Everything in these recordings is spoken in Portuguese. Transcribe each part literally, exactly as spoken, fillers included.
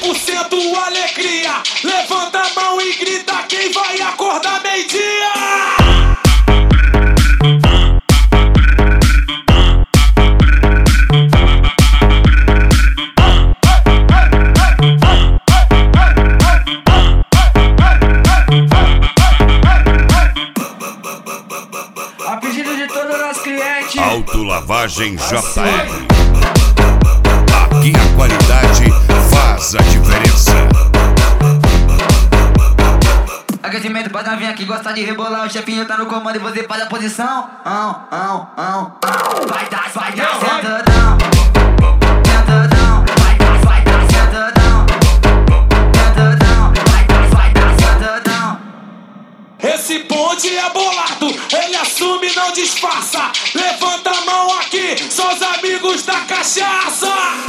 por cento alegria. Levanta a mão e grita quem vai acordar meio-dia. A pedido de todos os clientes. Autolavagem J R. Aqui a qualidade faz a diferença. Aquecimento pra novinha que gosta de rebolar. O chefinho tá no comando e você faz a posição. Ão, ão, ão, ão. Vai dar, vai dar, sentadão. Sentadão, vai dar, vai dar, sentadão. Sentadão, vai dar, vai dar, sentadão. Esse bonde é bolado, ele assume e não disfarça. Levanta a mão aqui, são os amigos da cachaça.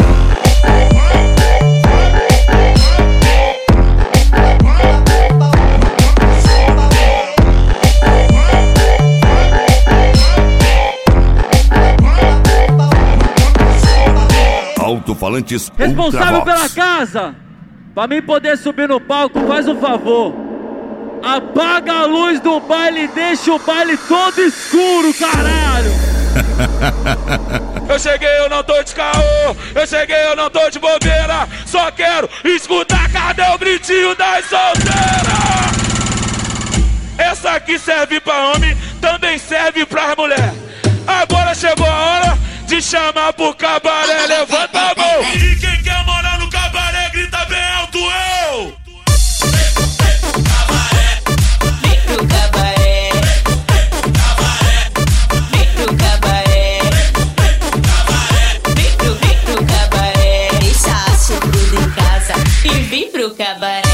Alto-falantes Responsável Ultravox. pela casa, pra mim poder subir no palco, faz um favor. Apaga a luz do baile e deixa o baile todo escuro, caralho. Eu cheguei, eu não tô de caô. Eu cheguei, eu não tô de bobeira. Só quero escutar, cadê o gritinho das solteiras? Essa aqui serve pra homem, também serve pras mulher. Agora chegou a hora de chamar pro cabaré. Levanta a mão. E quem quer morar no cabaré, grita bem alto, eu. E vim pro cabaré.